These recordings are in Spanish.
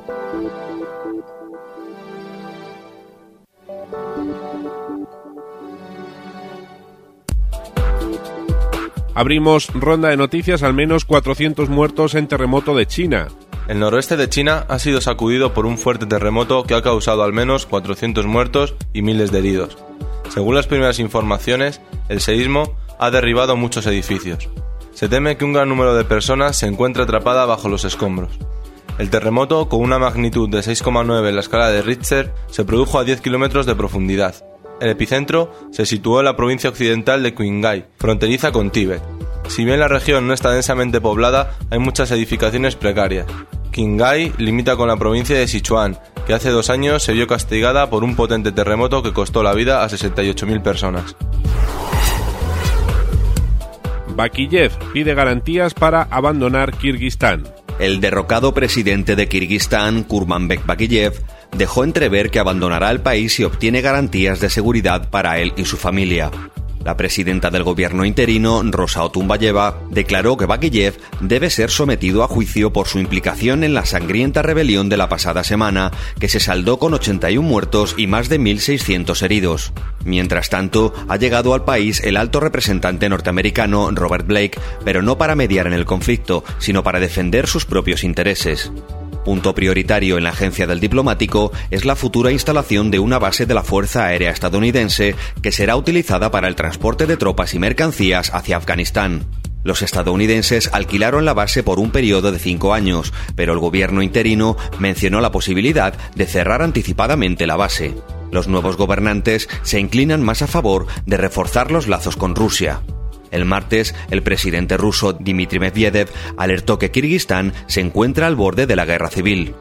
Abrimos ronda de noticias, al menos 400 muertos en terremoto de China. El noroeste de China ha sido sacudido por un fuerte terremoto que ha causado al menos 400 muertos y miles de heridos. Según las primeras informaciones, el seísmo ha derribado muchos edificios. Se teme que un gran número de personas se encuentre atrapada bajo los escombros. El terremoto, con una magnitud de 6,9 en la escala de Richter, se produjo a 10 kilómetros de profundidad. El epicentro se situó en la provincia occidental de Qinghai, fronteriza con Tíbet. Si bien la región no está densamente poblada, hay muchas edificaciones precarias. Qinghai limita con la provincia de Sichuan, que hace 2 años se vio castigada por un potente terremoto que costó la vida a 68.000 personas. Bakiyev pide garantías para abandonar Kirguistán. El derrocado presidente de Kirguistán, Kurmanbek Bakiyev, dejó entrever que abandonará el país si obtiene garantías de seguridad para él y su familia. La presidenta del gobierno interino, Rosa Otunbayeva, declaró que Bakiyev debe ser sometido a juicio por su implicación en la sangrienta rebelión de la pasada semana, que se saldó con 81 muertos y más de 1.600 heridos. Mientras tanto, ha llegado al país el alto representante norteamericano Robert Blake, pero no para mediar en el conflicto, sino para defender sus propios intereses. Punto prioritario en la agencia del diplomático es la futura instalación de una base de la Fuerza Aérea estadounidense que será utilizada para el transporte de tropas y mercancías hacia Afganistán. Los estadounidenses alquilaron la base por un periodo de 5 años, pero el gobierno interino mencionó la posibilidad de cerrar anticipadamente la base. Los nuevos gobernantes se inclinan más a favor de reforzar los lazos con Rusia. El martes, el presidente ruso Dmitry Medvedev alertó que Kirguistán se encuentra al borde de la guerra civil.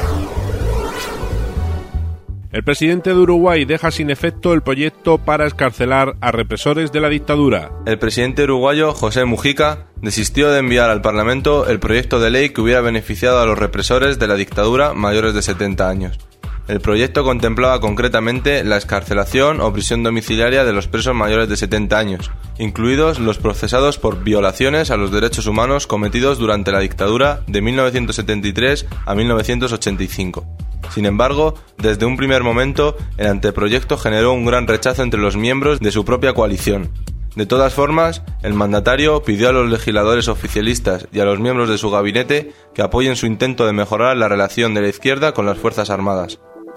El presidente de Uruguay deja sin efecto el proyecto para excarcelar a represores de la dictadura. El presidente uruguayo, José Mujica, desistió de enviar al Parlamento el proyecto de ley que hubiera beneficiado a los represores de la dictadura mayores de 70 años. El proyecto contemplaba concretamente la excarcelación o prisión domiciliaria de los presos mayores de 70 años, incluidos los procesados por violaciones a los derechos humanos cometidos durante la dictadura de 1973 a 1985. Sin embargo, desde un primer momento, el anteproyecto generó un gran rechazo entre los miembros de su propia coalición. De todas formas, el mandatario pidió a los legisladores oficialistas y a los miembros de su gabinete que apoyen su intento de mejorar la relación de la izquierda con las Fuerzas Armadas.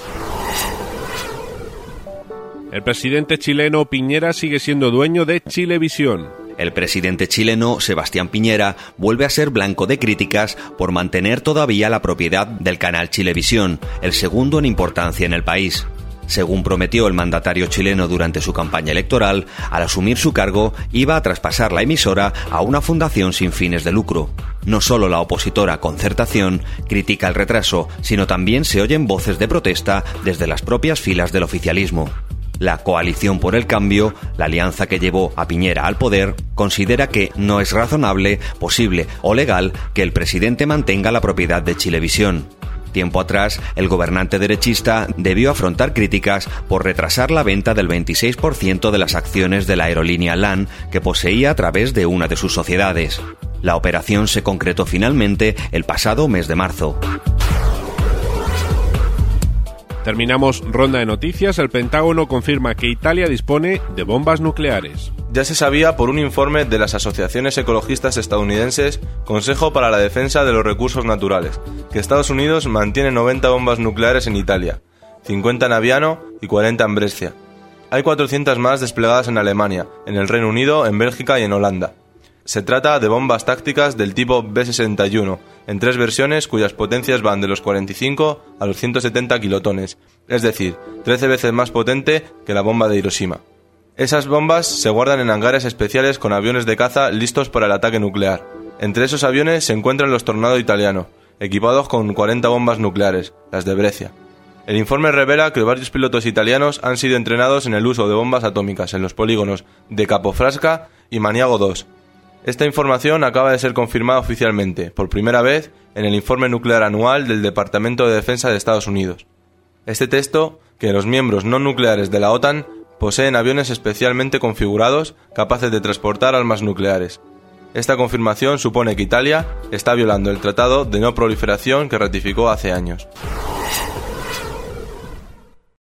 El presidente chileno Piñera sigue siendo dueño de Chilevisión. El presidente chileno, Sebastián Piñera, vuelve a ser blanco de críticas por mantener todavía la propiedad del canal Chilevisión, el segundo en importancia en el país. Según prometió el mandatario chileno durante su campaña electoral, al asumir su cargo iba a traspasar la emisora a una fundación sin fines de lucro. No solo la opositora Concertación critica el retraso, sino también se oyen voces de protesta desde las propias filas del oficialismo. La Coalición por el Cambio, la alianza que llevó a Piñera al poder, considera que no es razonable, posible o legal que el presidente mantenga la propiedad de Chilevisión. Tiempo atrás, el gobernante derechista debió afrontar críticas por retrasar la venta del 26% de las acciones de la aerolínea LAN que poseía a través de una de sus sociedades. La operación se concretó finalmente el pasado mes de marzo. Terminamos ronda de noticias. El Pentágono confirma que Italia dispone de bombas nucleares. Ya se sabía por un informe de las asociaciones ecologistas estadounidenses Consejo para la Defensa de los Recursos Naturales, que Estados Unidos mantiene 90 bombas nucleares en Italia, 50 en Aviano y 40 en Brescia. Hay 400 más desplegadas en Alemania, en el Reino Unido, en Bélgica y en Holanda. Se trata de bombas tácticas del tipo B-61, en 3 versiones cuyas potencias van de los 45 a los 170 kilotones, es decir, 13 veces más potente que la bomba de Hiroshima. Esas bombas se guardan en hangares especiales con aviones de caza listos para el ataque nuclear. Entre esos aviones se encuentran los Tornado italianos, equipados con 40 bombas nucleares, las de Brescia. El informe revela que varios pilotos italianos han sido entrenados en el uso de bombas atómicas en los polígonos de Capofrasca y Maniago 2. Esta información acaba de ser confirmada oficialmente, por primera vez, en el informe nuclear anual del Departamento de Defensa de Estados Unidos. Este texto, que los miembros no nucleares de la OTAN poseen aviones especialmente configurados capaces de transportar armas nucleares. Esta confirmación supone que Italia está violando el Tratado de No Proliferación que ratificó hace años.